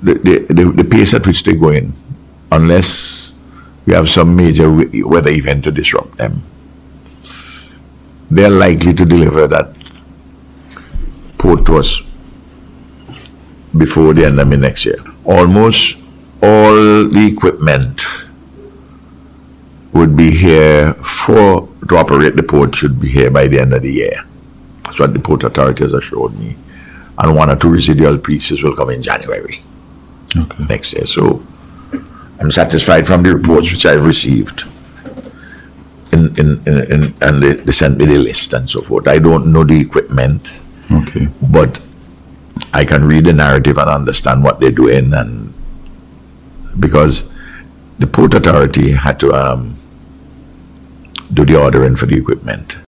the pace at which they're going, unless we have some major weather event to disrupt them, they're likely to deliver that port to us before the end of the next year. Almost all the equipment would be here to operate the port should be here by the end of the year. That's what the port authorities assured me. And one or two residual pieces will come in January next year. So I'm satisfied from the reports which I've received. And they sent me the list and so forth. I don't know the equipment, but I can read the narrative and understand what they're doing, and because the port authority had to do the ordering for the equipment.